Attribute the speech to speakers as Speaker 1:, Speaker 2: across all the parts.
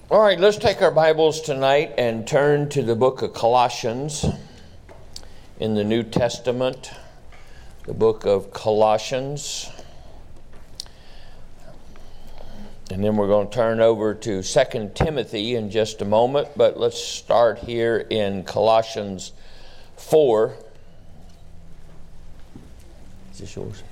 Speaker 1: All right, let's take our Bibles tonight and turn to the book of Colossians in the New Testament. The book of Colossians. And then we're going to turn over to 2 Timothy in just a moment, but let's start here in Colossians 4. Is this yours?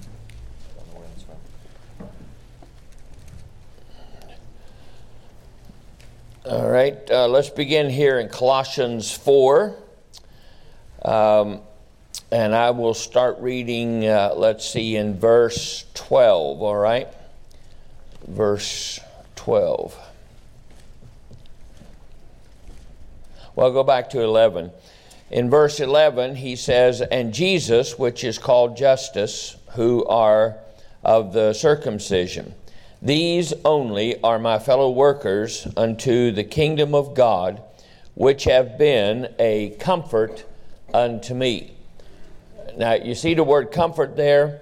Speaker 1: All right, let's begin here in Colossians 4. And I will start reading, in verse 12, all right? Verse 12. Well, I'll go back to 11. In verse 11, he says, "And Jesus, which is called Justus, who are of the circumcision, these only are my fellow workers unto the kingdom of God, which have been a comfort unto me." Now, you see the word comfort there?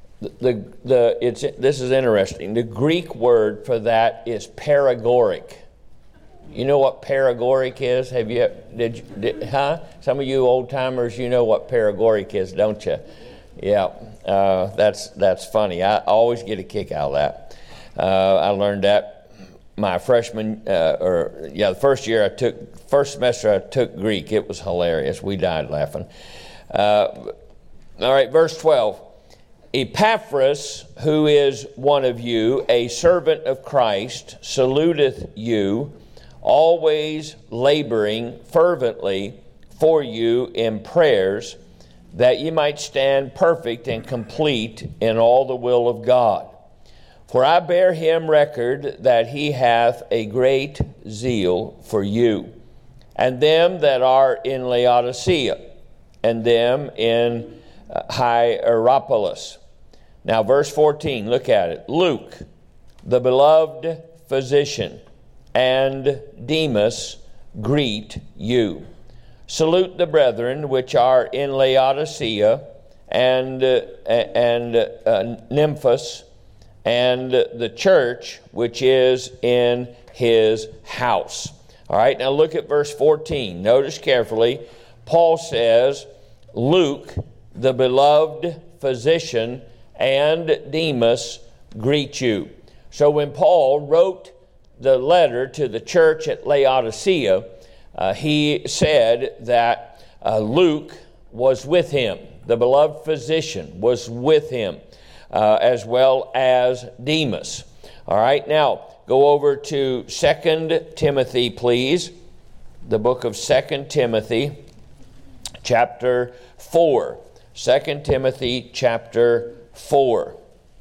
Speaker 1: This is interesting. The Greek word for that is paragoric. You know what paragoric is? Some of you old timers, you know what paragoric is, don't you? Yeah, that's funny. I always get a kick out of that. I learned that my the first semester I took Greek. It was hilarious. We died laughing. All right, verse 12. "Epaphras, who is one of you, a servant of Christ, saluteth you, always laboring fervently for you in prayers, that ye might stand perfect and complete in all the will of God. For I bear him record that he hath a great zeal for you, and them that are in Laodicea, and them in Hierapolis." Now verse 14, look at it. "Luke, the beloved physician, and Demas greet you. Salute the brethren which are in Laodicea, and Nymphas, and the church which is in his house." All right, now look at verse 14. Notice carefully. Paul says, "Luke, the beloved physician, and Demas greet you." So when Paul wrote the letter to the church at Laodicea, he said that Luke was with him. The beloved physician was with him, as well as Demas. All right, now go over to 2 Timothy, please. The book of 2 Timothy, chapter 4. 2 Timothy, chapter 4.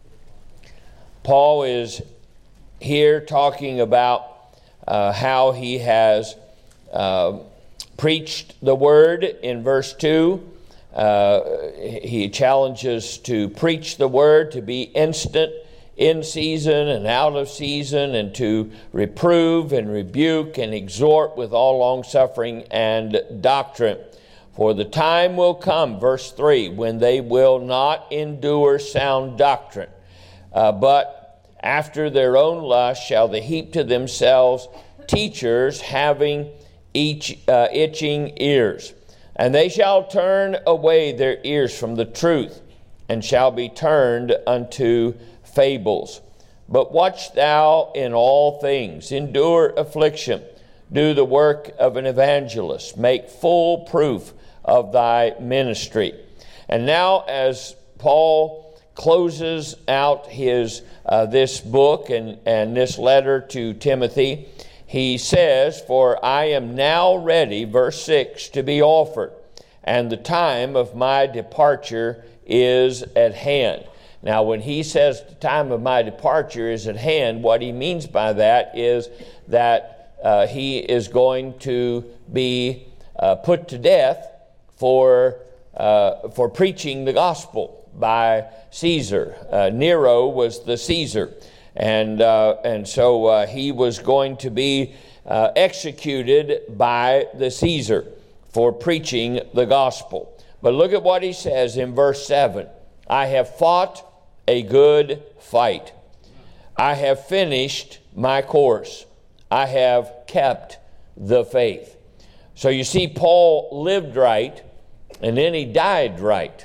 Speaker 1: Paul is here talking about how he has preached the word in verse 2. He challenges to preach the word, to be instant in season and out of season, and to reprove and rebuke and exhort with all longsuffering and doctrine. "For the time will come," verse 3, "when they will not endure sound doctrine, but after their own lust shall they heap to themselves teachers having itching ears. And they shall turn away their ears from the truth, and shall be turned unto fables. But watch thou in all things, endure affliction, do the work of an evangelist, make full proof of thy ministry." And now, as Paul closes out his this book and this letter to Timothy, he says, "For I am now ready," verse 6, "to be offered, and the time of my departure is at hand." Now, when he says the time of my departure is at hand, what he means by that is that he is going to be put to death for preaching the gospel by Caesar. Nero was the Caesar, and so he was going to be executed by the Caesar for preaching the gospel. But look at what he says in verse 7. "I have fought a good fight. I have finished my course. I have kept the faith. So you see, Paul lived right, and then he died right.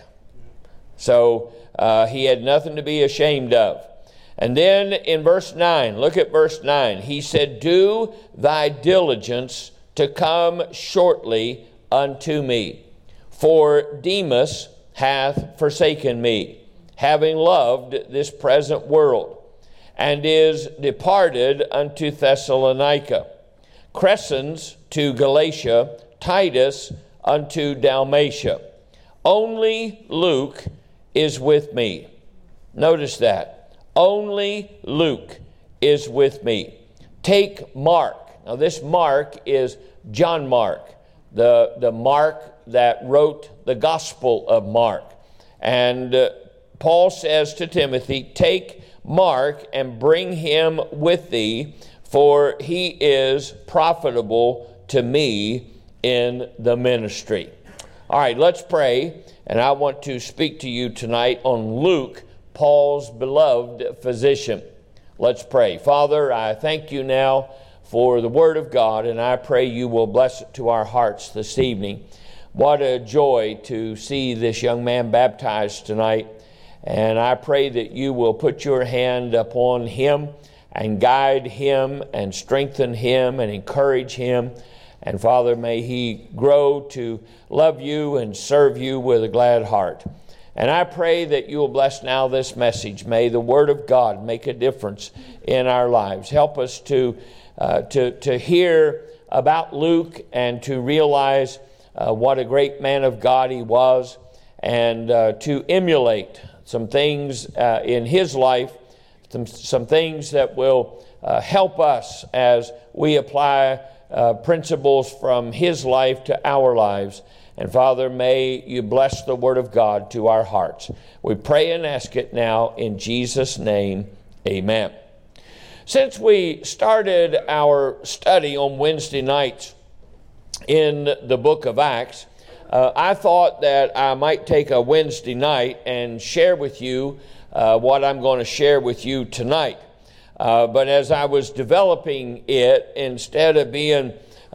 Speaker 1: So he had nothing to be ashamed of. And then in verse 9, look at verse 9. He said, do thy diligence to come shortly unto me. For Demas hath forsaken me, having loved this present world, and is departed unto Thessalonica. Crescens to Galatia, Titus unto Dalmatia. Only Luke is with me. Notice that. Only Luke is with me. Take Mark. Now this Mark is John Mark, the Mark that wrote the Gospel of Mark. And Paul says to Timothy, take Mark and bring him with thee, for he is profitable to me in the ministry. All right, let's pray. And I want to speak to you tonight on Luke, Paul's beloved physician. Let's pray. Father, I thank you now for the Word of God, and I pray you will bless it to our hearts this evening. What a joy to see this young man baptized tonight. And I pray that you will put your hand upon him and guide him and strengthen him and encourage him. And Father, may he grow to love you and serve you with a glad heart. And I pray that you will bless now this message. May the Word of God make a difference in our lives. Help us to hear about Luke and to realize what a great man of God he was, and to emulate some things in his life, some things that will help us as we apply principles from his life to our lives. And Father, may you bless the Word of God to our hearts. We pray and ask it now in Jesus' name, amen. Since we started our study on Wednesday nights in the book of Acts, I thought that I might take a Wednesday night and share with you what I'm going to share with you tonight. But as I was developing it, instead of being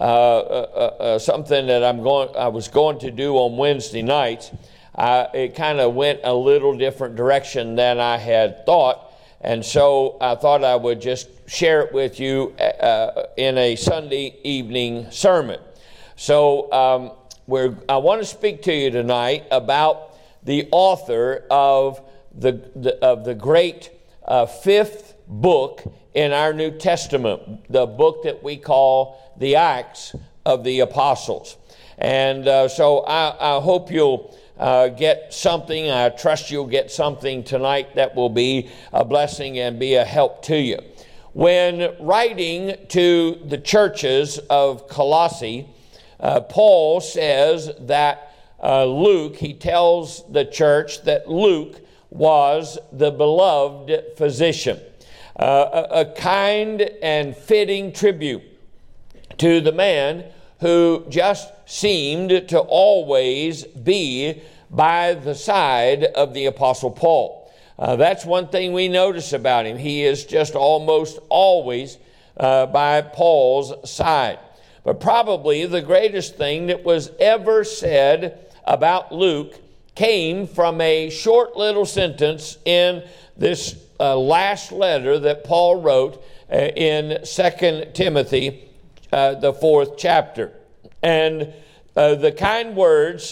Speaker 1: something that I was going to do on Wednesday nights, it kind of went a little different direction than I had thought. And so I thought I would just share it with you in a Sunday evening sermon. So I want to speak to you tonight about the author of the great fifth book in our New Testament, the book that we call the Acts of the Apostles. And so I hope you'll get something. I trust you'll get something tonight that will be a blessing and be a help to you. When writing to the churches of Colossae, Paul says that Luke, he tells the church that Luke was the beloved physician, a kind and fitting tribute to the man who just seemed to always be by the side of the Apostle Paul. That's one thing we notice about him. He is just almost always by Paul's side. But probably the greatest thing that was ever said about Luke came from a short little sentence in this last letter that Paul wrote in 2 Timothy, the 4th chapter. And the kind words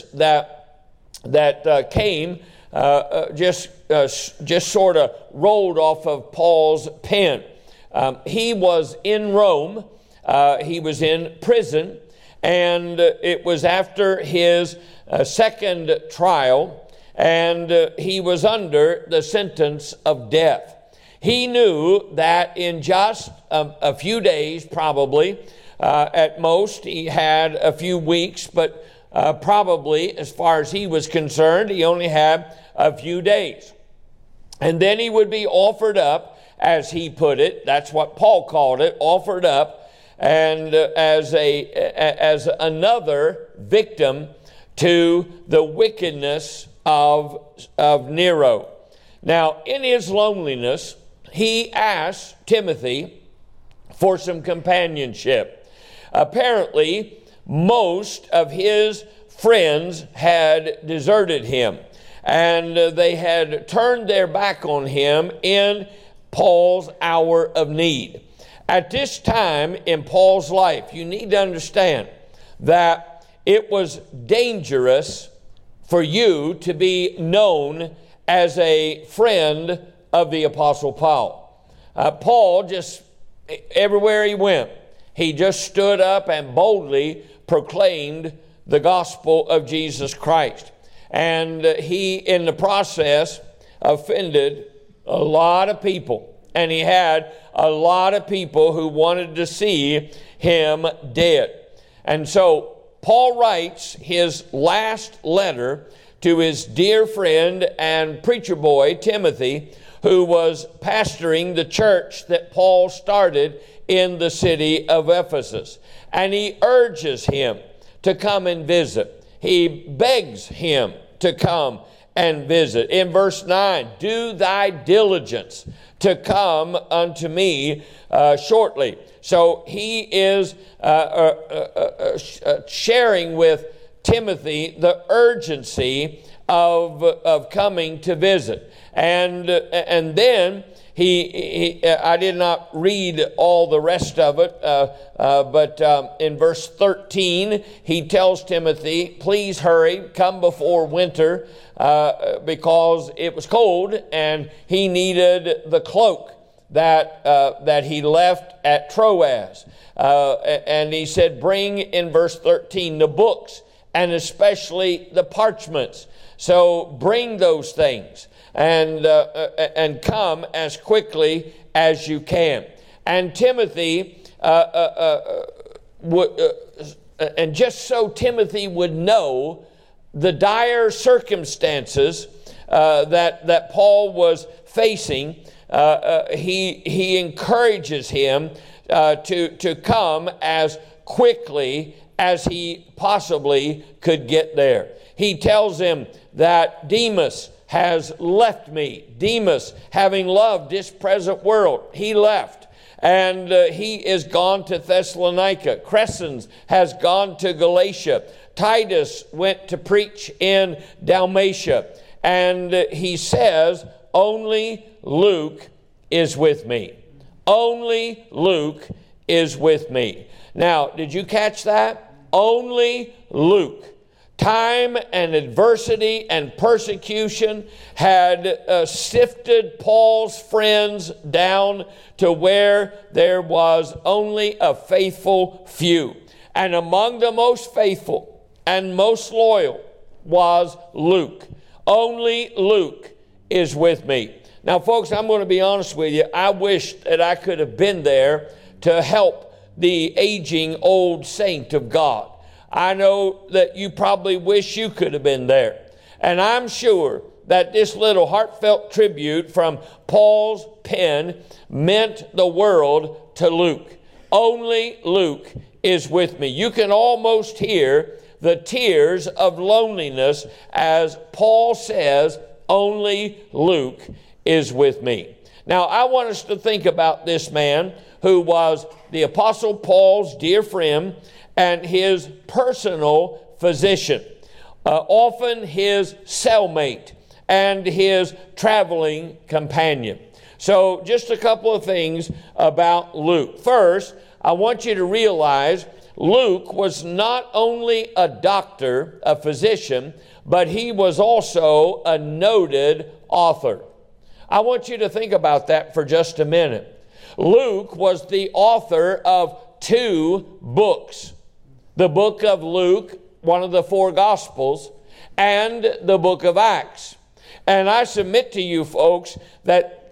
Speaker 1: that came just sort of rolled off of Paul's pen. He was in Rome. He was in prison, and it was after his second trial, and he was under the sentence of death. He knew that in just a few days, probably, at most, he had a few weeks, but probably, as far as he was concerned, he only had a few days. And then he would be offered up, as he put it, that's what Paul called it, offered up, and as another victim to the wickedness of Nero. Now, in his loneliness, he asked Timothy for some companionship. Apparently, most of his friends had deserted him, and they had turned their back on him in Paul's hour of need. At this time in Paul's life, you need to understand that it was dangerous for you to be known as a friend of the Apostle Paul. Paul just, everywhere he went, he just stood up and boldly proclaimed the gospel of Jesus Christ. And he, in the process, offended a lot of people. And he had a lot of people who wanted to see him dead. And so Paul writes his last letter to his dear friend and preacher boy, Timothy, who was pastoring the church that Paul started in the city of Ephesus. And he urges him to come and visit. He begs him to come and visit. In verse 9, do thy diligence to come unto me shortly. So he is sharing with Timothy the urgency of coming to visit. And then I did not read all the rest of it, but in verse 13, he tells Timothy, please hurry, come before winter, because it was cold and he needed the cloak that he left at Troas. And he said, bring, in verse 13, the books and especially the parchments. So bring those things and come as quickly as you can. And Timothy, and just so Timothy would know the dire circumstances that Paul was facing, he encourages him to come as quickly as he possibly could get there. He tells him that Demas has left me. Demas, having loved this present world, he left. And he is gone to Thessalonica. Crescens has gone to Galatia. Titus went to preach in Dalmatia. And he says, only Luke is with me. Only Luke is with me. Now, did you catch that? Only Luke. Time and adversity and persecution had sifted Paul's friends down to where there was only a faithful few. And among the most faithful and most loyal was Luke. Only Luke is with me. Now, folks, I'm going to be honest with you. I wish that I could have been there to help the aging old saint of God. I know that you probably wish you could have been there. And I'm sure that this little heartfelt tribute from Paul's pen meant the world to Luke. Only Luke is with me. You can almost hear the tears of loneliness as Paul says, only Luke is with me. Now, I want us to think about this man who was the Apostle Paul's dear friend and his personal physician, often his cellmate and his traveling companion. So just a couple of things about Luke. First, I want you to realize Luke was not only a doctor, a physician, but he was also a noted author. I want you to think about that for just a minute. Luke was the author of 2 books. The book of Luke, one of the 4 Gospels, and the book of Acts. And I submit to you folks that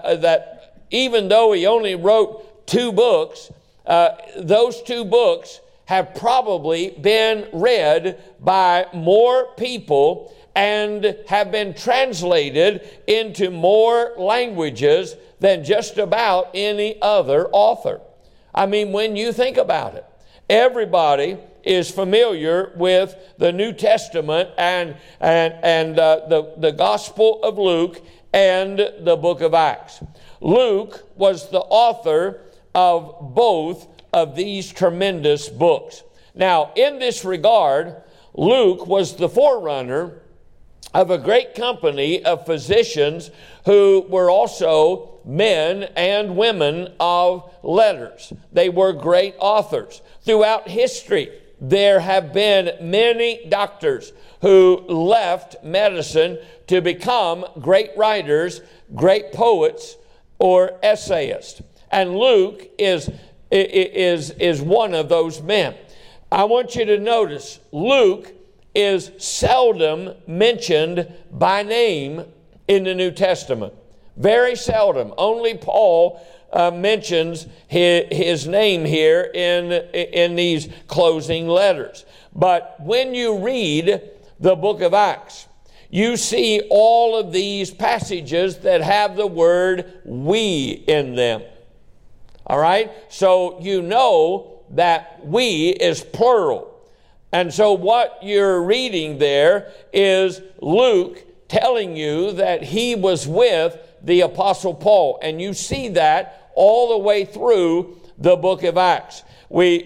Speaker 1: even though he only wrote 2 books, those 2 books have probably been read by more people and have been translated into more languages than just about any other author. I mean, when you think about it, everybody is familiar with the New Testament and the Gospel of Luke and the book of Acts. Luke was the author of both of these tremendous books. Now, in this regard, Luke was the forerunner of a great company of physicians who were also men and women of letters. They were great authors. Throughout history, there have been many doctors who left medicine to become great writers, great poets, or essayists. And Luke is one of those men. I want you to notice Luke is seldom mentioned by name in the New Testament. Very seldom. Only Paul mentions his name here in these closing letters. But when you read the book of Acts, you see all of these passages that have the word "we" in them. All right? So you know that "we" is plural. And so what you're reading there is Luke telling you that he was with the Apostle Paul. And you see that all the way through the book of Acts. We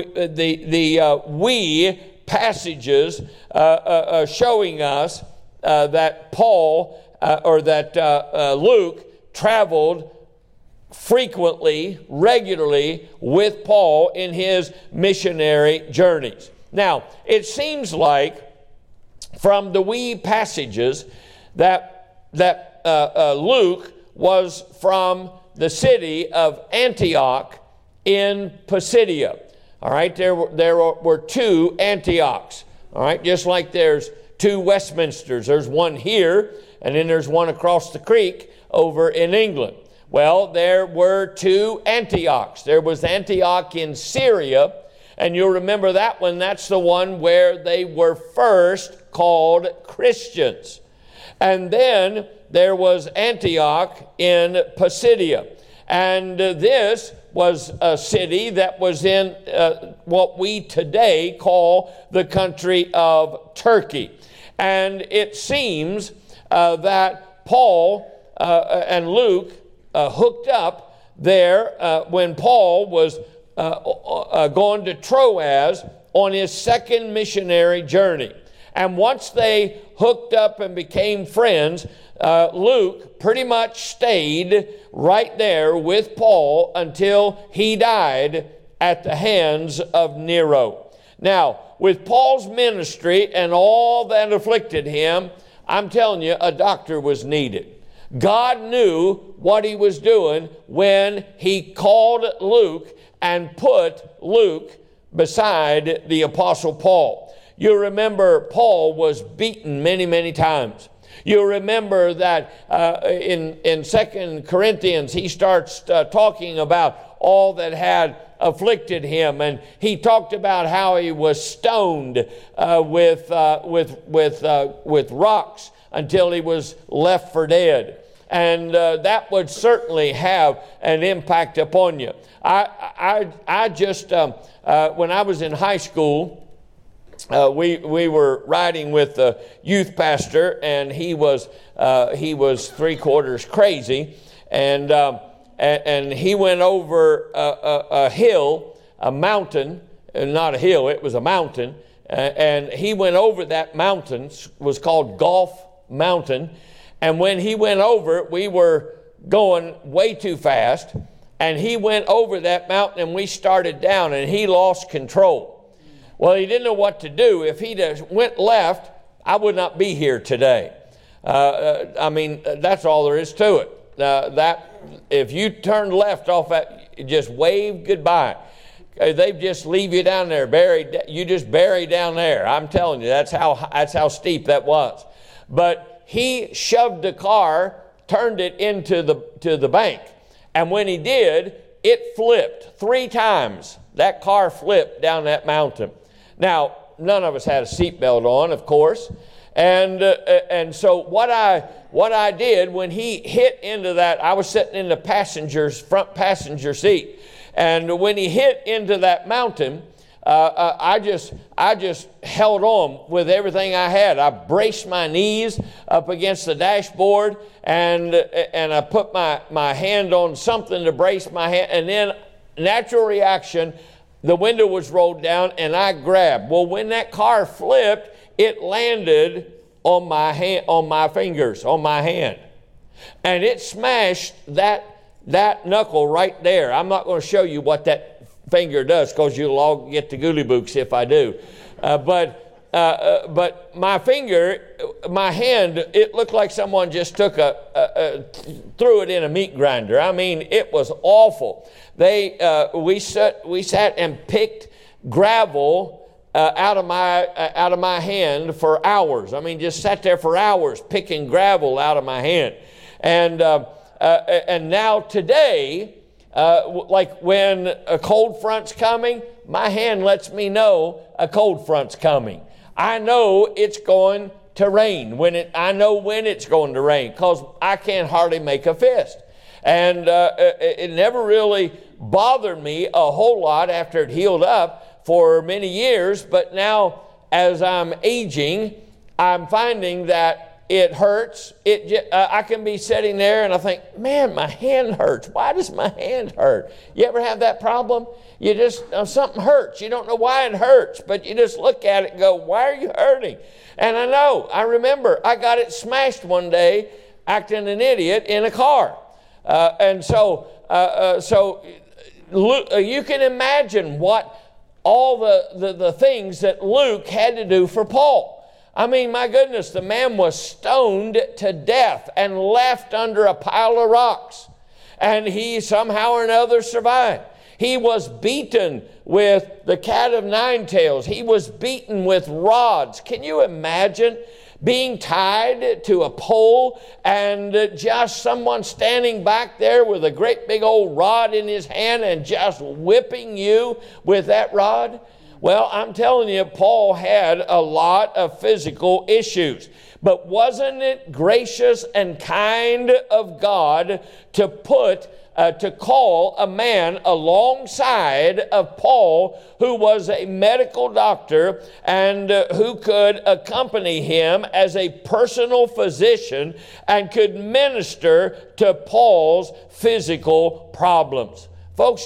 Speaker 1: passages showing us that Luke traveled frequently, regularly with Paul in his missionary journeys. Now, it seems like from the "we" passages that Luke was from the city of Antioch in Pisidia. All right, there were two Antiochs. All right, just like there's two Westminsters. There's one here, and then there's one across the creek over in England. Well, there were two Antiochs. There was Antioch in Syria, and you'll remember that one. That's the one where they were first called Christians. And then there was Antioch in Pisidia. And this was a city that was in what we today call the country of Turkey. And it seems that Paul and Luke hooked up there when Paul was going to Troas on his second missionary journey. And once they hooked up and became friends, Luke pretty much stayed right there with Paul until he died at the hands of Nero. Now, with Paul's ministry and all that afflicted him, I'm telling you, a doctor was needed. God knew what he was doing when he called Luke and put Luke beside the Apostle Paul. You remember Paul was beaten many, many times. You remember that in 2 Corinthians, he starts talking about all that had afflicted him, and he talked about how he was stoned with rocks until he was left for dead. And that would certainly have an impact upon you. I just when I was in high school, we were riding with the youth pastor, and he was 3/4 crazy, and he went over a hill, a mountain, not a hill, it was a mountain, and he went over that mountain. Was called Gulf Mountain, and when he went over it, we were going way too fast, and he went over that mountain, and we started down, and he lost control. Well, he didn't know what to do. If he'd went left, I would not be here today. I mean, that's all there is to it. That if you turned left off that, just wave goodbye. They just leave you down there, buried. You just bury down there. I'm telling you, that's how steep that was. But he shoved the car, turned it into the bank, and when he did, it flipped 3 times. That car flipped down that mountain. Now, none of us had a seatbelt on, of course, and so what I did when he hit into that, I was sitting in the front passenger seat, and when he hit into that mountain, I just held on with everything I had. I braced my knees up against the dashboard, and I put my hand on something to brace my hand, and then natural reaction, the window was rolled down and I grabbed. Well, when that car flipped, it landed on my hand, on my fingers, on my hand. And it smashed that knuckle right there. I'm not going to show you what that finger does because you'll all get the gooley books if I do. But my finger, my hand, it looked like someone just took threw it in a meat grinder. I mean, it was awful. We sat and picked gravel out of my hand for hours. I mean, just sat there for hours picking gravel out of my hand. And now today, like when a cold front's coming, my hand lets me know a cold front's coming. I know it's going to rain. I know when it's going to rain because I can't hardly make a fist. And it never really bothered me a whole lot after it healed up for many years. But now, as I'm aging, I'm finding that it hurts. I can be sitting there and I think, man, my hand hurts. Why does my hand hurt? You ever have that problem? You just, something hurts. You don't know why it hurts, but you just look at it and go, why are you hurting? And I remember I got it smashed one day acting an idiot in a car. So you can imagine what all the things that Luke had to do for Paul. I mean, my goodness, the man was stoned to death and left under a pile of rocks. And he somehow or another survived. He was beaten with the cat of nine tails. He was beaten with rods. Can you imagine being tied to a pole and just someone standing back there with a great big old rod in his hand and just whipping you with that rod? Well, I'm telling you, Paul had a lot of physical issues. But wasn't it gracious and kind of God to call a man alongside of Paul who was a medical doctor and who could accompany him as a personal physician and could minister to Paul's physical problems? Folks,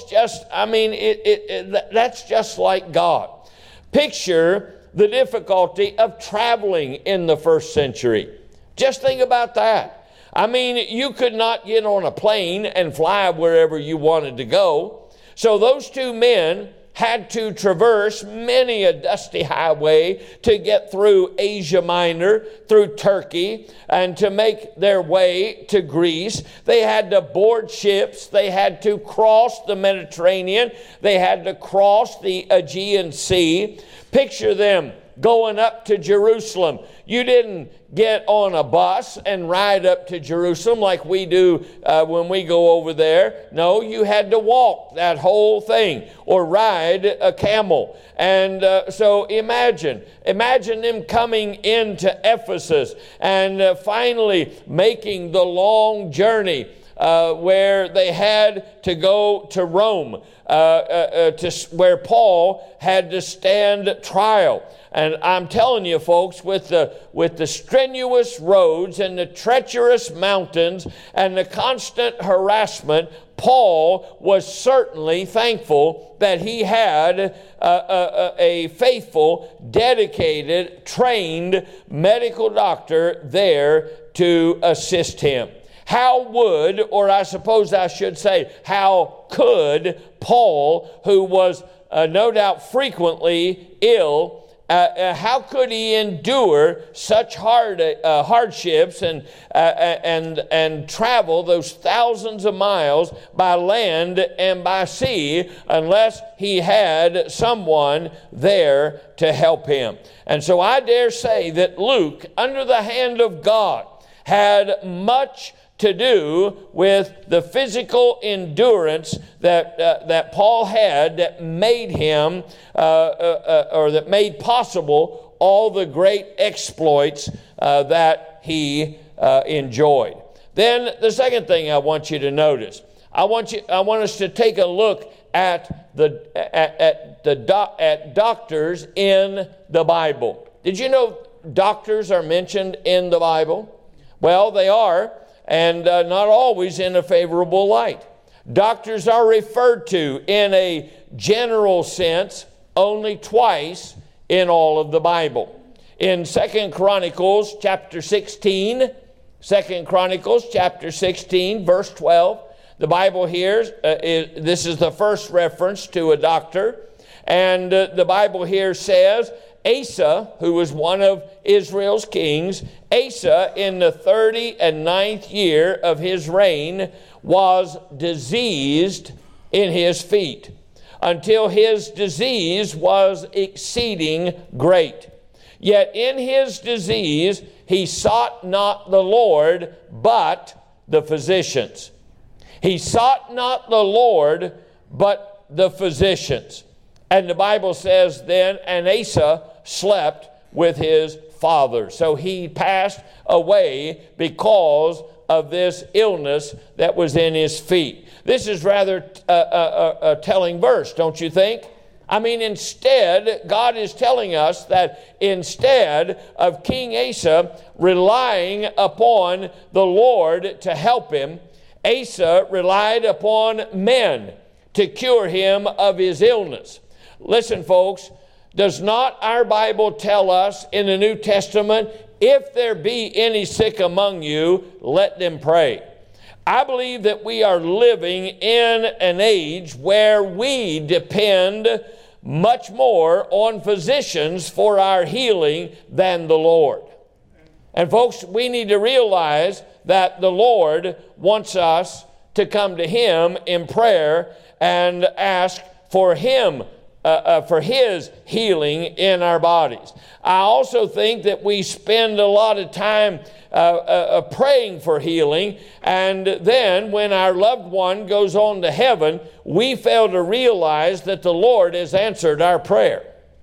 Speaker 1: that's just like God. Picture the difficulty of traveling in the first century. Just think about that. I mean, you could not get on a plane and fly wherever you wanted to go. So those two men had to traverse many a dusty highway to get through Asia Minor, through Turkey, and to make their way to Greece. They had to board ships. They had to cross the Mediterranean. They had to cross the Aegean Sea. Picture them going up to Jerusalem. You didn't get on a bus and ride up to Jerusalem like we do when we go over there. No, you had to walk that whole thing or ride a camel. And so imagine them coming into Ephesus and finally making the long journey where they had to go to Rome, where Paul had to stand trial. And I'm telling you, folks, with the strenuous roads and the treacherous mountains and the constant harassment, Paul was certainly thankful that he had a faithful, dedicated, trained medical doctor there to assist him. How would, or I suppose I should say, how could Paul, who was no doubt frequently ill, how could he endure such hardships and travel those thousands of miles by land and by sea unless he had someone there to help him? And so I dare say that Luke, under the hand of God, had much to do with the physical endurance that Paul had that made him, or that made possible all the great exploits that he enjoyed. Then the second thing I want you to notice, I want us to take a look at doctors in the Bible. Did you know doctors are mentioned in the Bible? Well, they are. And not always in a favorable light. Doctors are referred to in a general sense only twice in all of the Bible. In 2 Chronicles chapter 16, 2 Chronicles chapter 16, verse 12, the Bible here, this is the first reference to a doctor, and the Bible here says, Asa, who was one of Israel's kings, Asa in the 39th year of his reign was diseased in his feet, until his disease was exceeding great. Yet in his disease he sought not the Lord, but the physicians. He sought not the Lord, but the physicians. And the Bible says then, and Asa slept with his father. So he passed away because of this illness that was in his feet. This is rather a telling verse, don't you think? I mean, instead, God is telling us that instead of King Asa relying upon the Lord to help him, Asa relied upon men to cure him of his illness. Listen, folks, does not our Bible tell us in the New Testament, if there be any sick among you, let them pray? I believe that we are living in an age where we depend much more on physicians for our healing than the Lord. And folks, we need to realize that the Lord wants us to come to Him in prayer and ask for Him, for His healing in our bodies. I also think that we spend a lot of time praying for healing, and then when our loved one goes on to heaven, we fail to realize that the Lord has answered our prayer.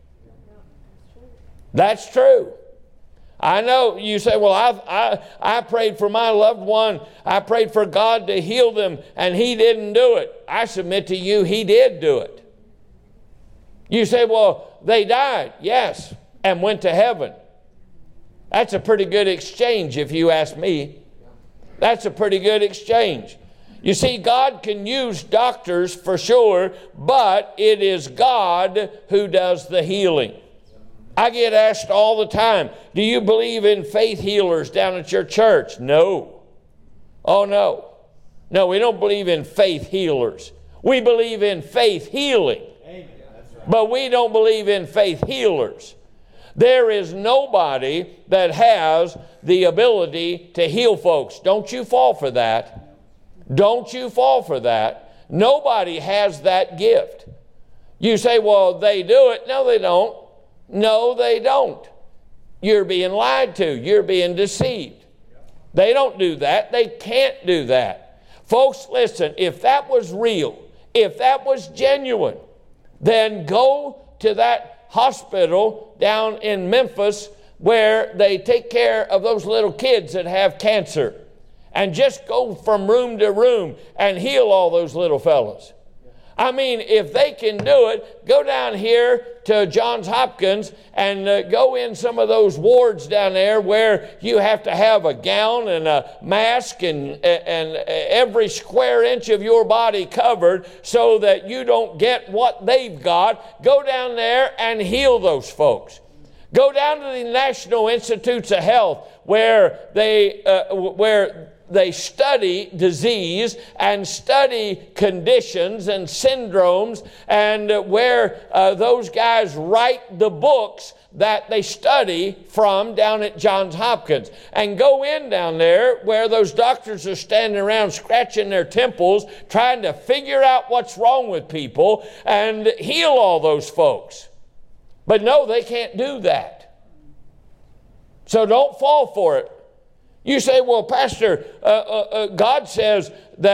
Speaker 1: That's true. I know you say, well, I prayed for my loved one. I prayed for God to heal them, and He didn't do it. I submit to you, He did do it. You say, well, they died. Yes, and went to heaven. That's a pretty good exchange, if you ask me. That's a pretty good exchange. You see, God can use doctors for sure, but it is God who does the healing. I get asked all the time, do you believe in faith healers down at your church? No. Oh, no. No, we don't believe in faith healers. We believe in faith healing. Amen. But we don't believe in faith healers. There is nobody that has the ability to heal folks. Don't you fall for that. Don't you fall for that. Nobody has that gift. You say, well, they do it. No, they don't. No, they don't. You're being lied to. You're being deceived. They don't do that. They can't do that. Folks, listen, if that was real, if that was genuine, then go to that hospital down in Memphis where they take care of those little kids that have cancer, and just go from room to room and heal all those little fellas. I mean, if they can do it, go down here to Johns Hopkins and go in some of those wards down there where you have to have a gown and a mask and every square inch of your body covered so that you don't get what they've got. Go down there and heal those folks. Go down to the National Institutes of Health where they study disease and study conditions and syndromes, and where those guys write the books that they study from down at Johns Hopkins. And go in down there where those doctors are standing around scratching their temples trying to figure out what's wrong with people and heal all those folks. But no, they can't do that. So don't fall for it. You say, well, Pastor, God says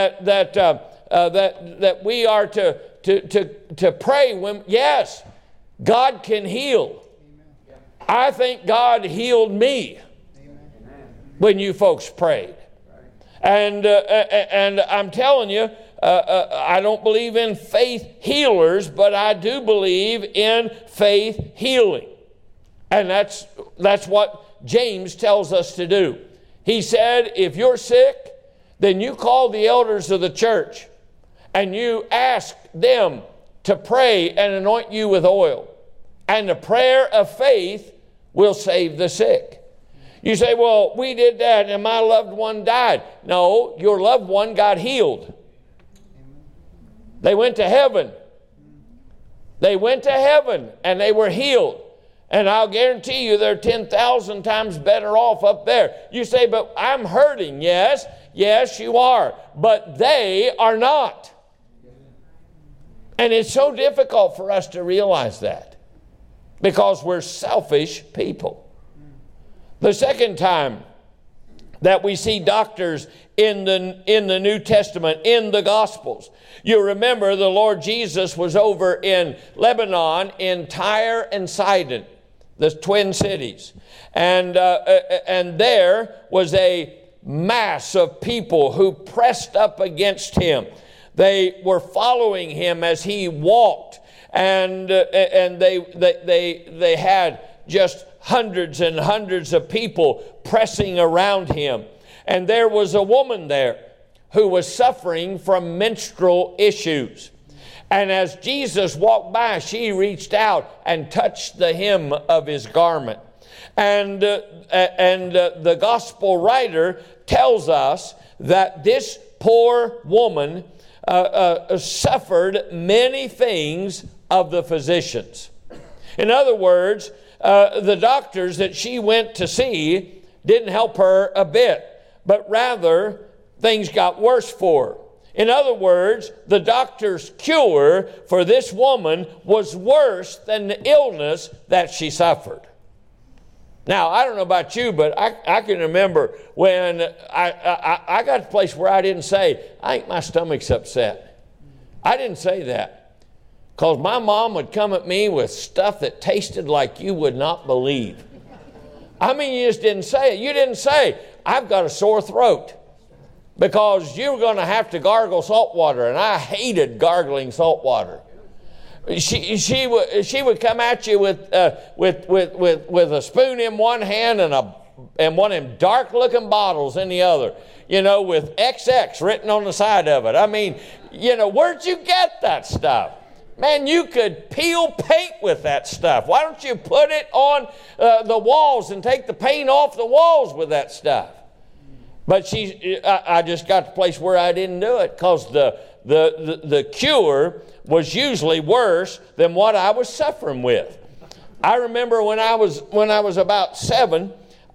Speaker 1: that we are to pray when, yes, God can heal. I think God healed me when you folks prayed. And I'm telling you, I don't believe in faith healers, but I do believe in faith healing. And that's what James tells us to do. He said, if you're sick, then you call the elders of the church and you ask them to pray and anoint you with oil, and the prayer of faith will save the sick. You say, well, we did that and my loved one died. No, your loved one got healed. They went to heaven. They went to heaven and they were healed. And I'll guarantee you they're 10,000 times better off up there. You say, but I'm hurting. Yes, you are. But they are not. And it's so difficult for us to realize that because we're selfish people. The second time that we see doctors in the New Testament, in the Gospels, you remember the Lord Jesus was over in Lebanon, in Tyre and Sidon, the twin cities. And there was a mass of people who pressed up against him. They were following him as he walked, and they had just hundreds and hundreds of people pressing around him. And there was a woman there who was suffering from menstrual issues. And as Jesus walked by, she reached out and touched the hem of his garment. And the gospel writer tells us that this poor woman suffered many things of the physicians. In other words, the doctors that she went to see didn't help her a bit, but rather things got worse for her. In other words, the doctor's cure for this woman was worse than the illness that she suffered. Now, I don't know about you, but I can remember when I got to a place where I didn't say, I think my stomach's upset. I didn't say that because my mom would come at me with stuff that tasted like you would not believe. I mean, you just didn't say it. You didn't say, I've got a sore throat, because you were going to have to gargle salt water, and I hated gargling salt water. She would come at you with a spoon in one hand and one of them dark looking bottles in the other, with XX written on the side of it. I mean, where'd you get that stuff? Man, you could peel paint with that stuff. Why don't you put it on the walls and take the paint off the walls with that stuff? But I just got to the place where I didn't do it because the cure was usually worse than what I was suffering with. I remember when I was about 7,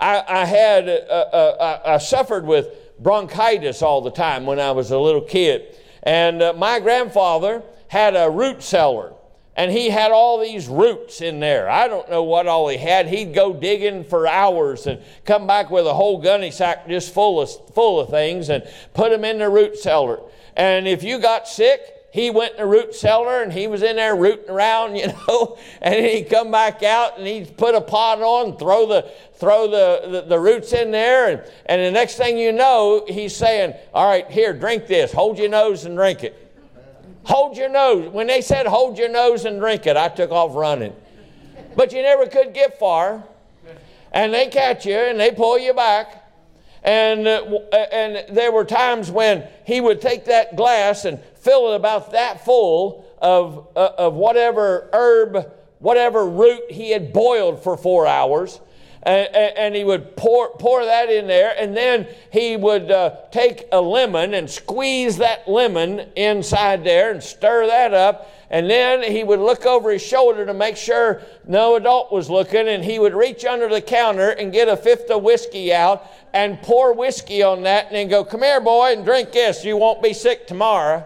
Speaker 1: I suffered with bronchitis all the time when I was a little kid, and my grandfather had a root cellar. And he had all these roots in there. I don't know what all he had. He'd go digging for hours and come back with a whole gunny sack just full of things and put them in the root cellar. And if you got sick, he went in the root cellar and he was in there rooting around, and then he'd come back out and he'd put a pot on and throw the roots in there. And the next thing you know, he's saying, all right, here, drink this. Hold your nose and drink it. Hold your nose. When they said hold your nose and drink it, I took off running. But you never could get far. And they catch you and they pull you back. And there were times when he would take that glass and fill it about that full of whatever herb, whatever root he had boiled for 4 hours. And he would pour that in there, and then he would take a lemon and squeeze that lemon inside there and stir that up, and then he would look over his shoulder to make sure no adult was looking, and he would reach under the counter and get a fifth of whiskey out and pour whiskey on that and then go, come here, boy, and drink this. You won't be sick tomorrow.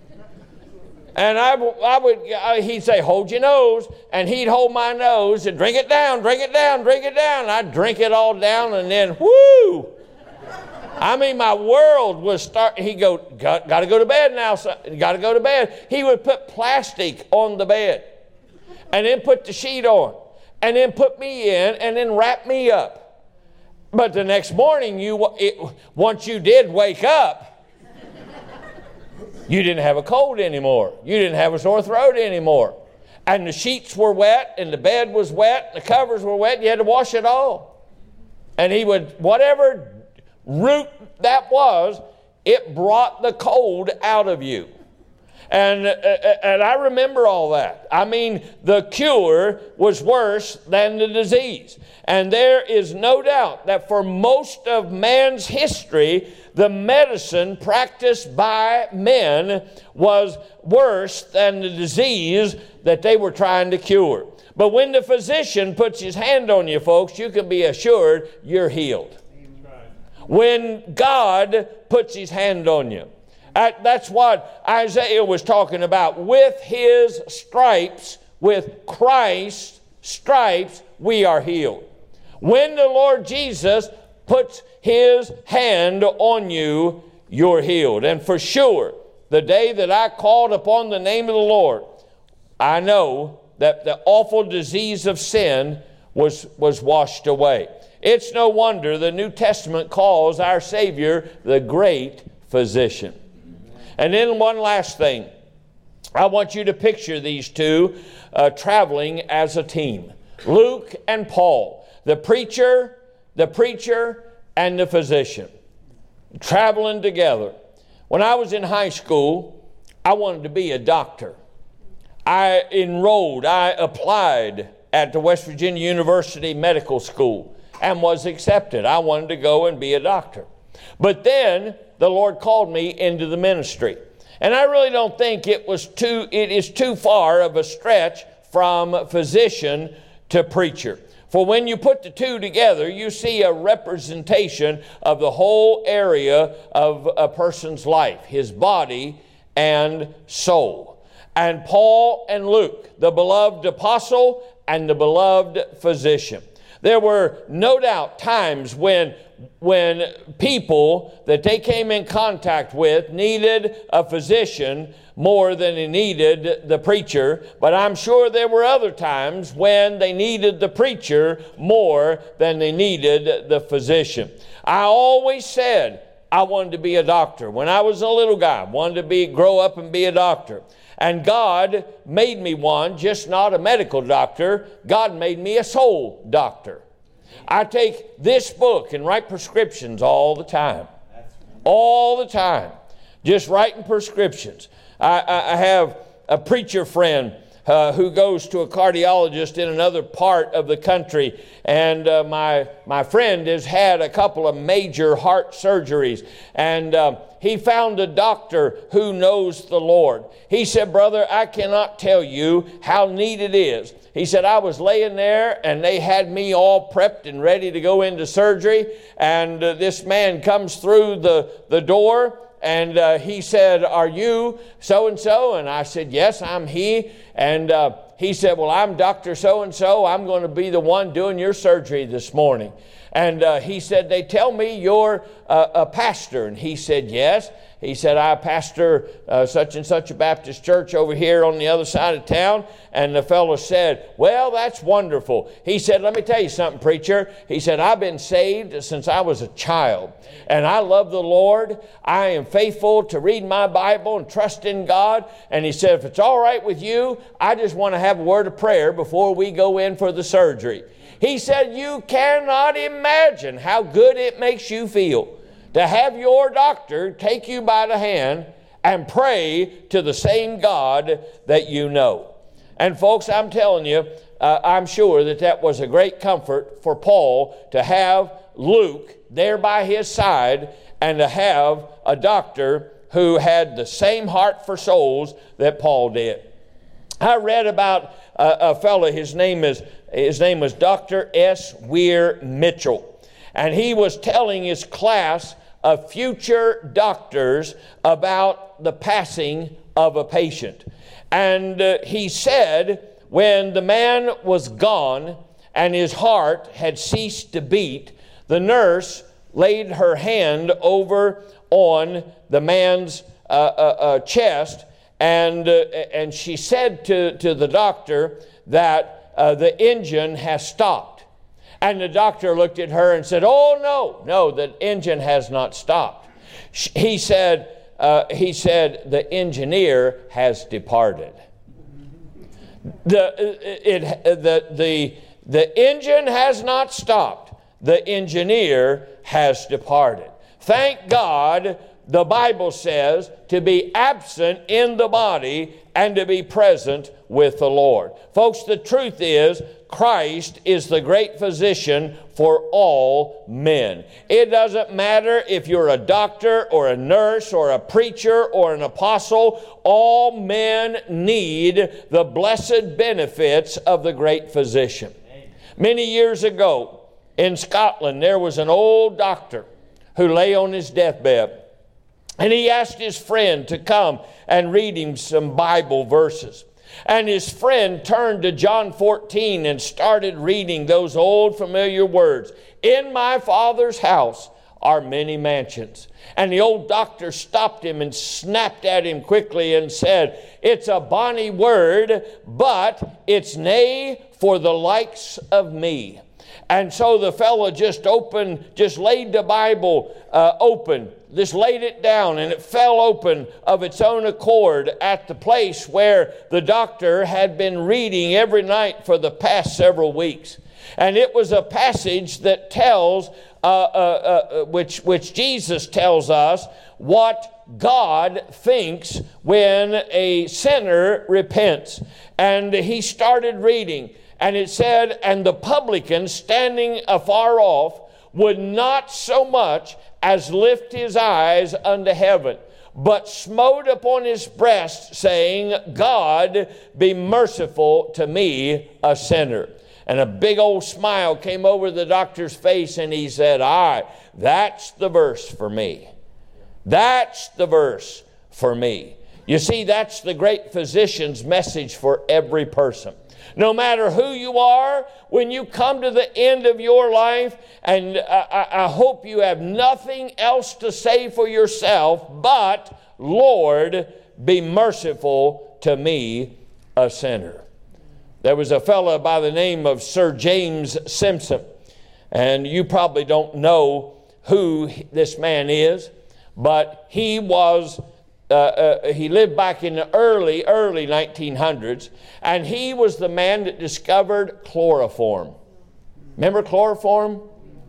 Speaker 1: And he'd say, hold your nose. And he'd hold my nose and drink it down, drink it down, drink it down. And I'd drink it all down and then, whoo! I mean, my world was starting. He'd go, got to go to bed now, son. Got to go to bed. He would put plastic on the bed and then put the sheet on and then put me in and then wrap me up. But the next morning, once you did wake up, you didn't have a cold anymore. You didn't have a sore throat anymore. And the sheets were wet, and the bed was wet, and the covers were wet. You had to wash it all. And he would, whatever root that was, it brought the cold out of you. And I remember all that. I mean, the cure was worse than the disease. And there is no doubt that for most of man's history, the medicine practiced by men was worse than the disease that they were trying to cure. But when the physician puts his hand on you, folks, you can be assured you're healed. When God puts his hand on you. That's what Isaiah was talking about. With his stripes, with Christ's stripes, we are healed. When the Lord Jesus puts his hand on you, you're healed. And for sure, the day that I called upon the name of the Lord, I know that the awful disease of sin was washed away. It's no wonder the New Testament calls our Savior the great physician. And then one last thing. I want you to picture these two traveling as a team. Luke and Paul, the preacher, and the physician, traveling together. When I was in high school, I wanted to be a doctor. I applied at the West Virginia University Medical School and was accepted. I wanted to go and be a doctor. But then the Lord called me into the ministry. And I really don't think it is too far of a stretch from physician to preacher. For when you put the two together, you see a representation of the whole area of a person's life, his body and soul. And Paul and Luke, the beloved apostle and the beloved physician. There were no doubt times when people that they came in contact with needed a physician more than they needed the preacher, but I'm sure there were other times when they needed the preacher more than they needed the physician. I always said I wanted to be a doctor. When I was a little guy, I wanted to grow up and be a doctor. And God made me one, just not a medical doctor. God made me a soul doctor. I take this book and write prescriptions all the time. All the time. Just writing prescriptions. I have a preacher friend who goes to a cardiologist in another part of the country. And my friend has had a couple of major heart surgeries. And he found a doctor who knows the Lord. He said, "Brother, I cannot tell you how neat it is." He said, "I was laying there and they had me all prepped and ready to go into surgery. And this man comes through the door and he said, 'Are you so-and-so?' And I said, 'Yes, I'm he.' And he said, 'Well, I'm Dr. So-and-so. I'm going to be the one doing your surgery this morning.' And he said, 'They tell me you're a pastor.' And he said, 'Yes.' He said, 'I pastor such and such a Baptist church over here on the other side of town.' And the fellow said, 'Well, that's wonderful.' He said, 'Let me tell you something, preacher.' He said, 'I've been saved since I was a child. And I love the Lord. I am faithful to read my Bible and trust in God.' And he said, 'If it's all right with you, I just want to have a word of prayer before we go in for the surgery.' He said, 'You cannot imagine how good it makes you feel to have your doctor take you by the hand and pray to the same God that you know.' And folks, I'm telling you, I'm sure that was a great comfort for Paul to have Luke there by his side and to have a doctor who had the same heart for souls that Paul did. I read about a fellow, his name was Dr. S. Weir Mitchell. And he was telling his class of future doctors about the passing of a patient. And he said when the man was gone and his heart had ceased to beat, the nurse laid her hand over on the man's chest, and she said to the doctor that the engine has stopped. And the doctor looked at her and said, "Oh, no, the engine has not stopped." He said, "The engineer has departed." The engine has not stopped. The engineer has departed. Thank God the Bible says to be absent in the body and to be present with the Lord. Folks, the truth is, Christ is the great physician for all men. It doesn't matter if you're a doctor or a nurse or a preacher or an apostle. All men need the blessed benefits of the great physician. Many years ago in Scotland, there was an old doctor who lay on his deathbed. And he asked his friend to come and read him some Bible verses. And his friend turned to John 14 and started reading those old familiar words. In my Father's house are many mansions. And the old doctor stopped him and snapped at him quickly and said, it's a bonny word, but it's nay for the likes of me. And so the fellow just laid the Bible open, just laid it down, and it fell open of its own accord at the place where the doctor had been reading every night for the past several weeks. And it was a passage that tells, which Jesus tells us, what God thinks when a sinner repents. And he started reading. And it said, and the publican standing afar off would not so much as lift his eyes unto heaven, but smote upon his breast, saying, God, be merciful to me, a sinner. And a big old smile came over the doctor's face, and he said, aye, that's the verse for me. That's the verse for me. You see, that's the great physician's message for every person. No matter who you are, when you come to the end of your life, and I hope you have nothing else to say for yourself, but, Lord, be merciful to me, a sinner. There was a fellow by the name of Sir James Simpson, and you probably don't know who this man is, but he was... he lived back in the early 1900s, and he was the man that discovered chloroform. Remember chloroform?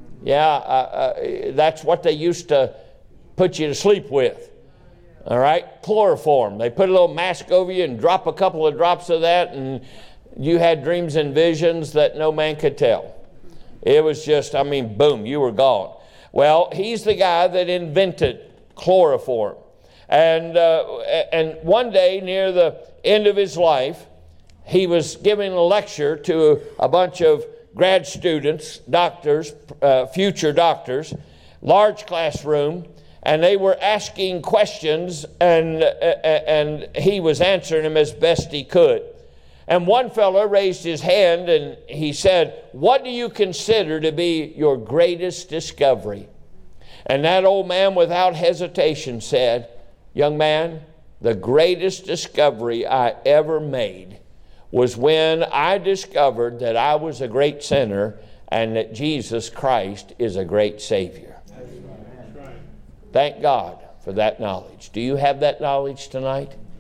Speaker 1: Yeah, that's what they used to put you to sleep with. All right, chloroform. They put a little mask over you and drop a couple of drops of that, and you had dreams and visions that no man could tell. It was just, boom, you were gone. Well, he's the guy that invented chloroform. And one day near the end of his life, he was giving a lecture to a bunch of grad students, doctors, future doctors, large classroom, and they were asking questions, and he was answering them as best he could. And one fellow raised his hand and he said, what do you consider to be your greatest discovery? And that old man without hesitation said, young man, the greatest discovery I ever made was when I discovered that I was a great sinner and that Jesus Christ is a great Savior. That's right. Thank God for that knowledge. Do you have that knowledge tonight?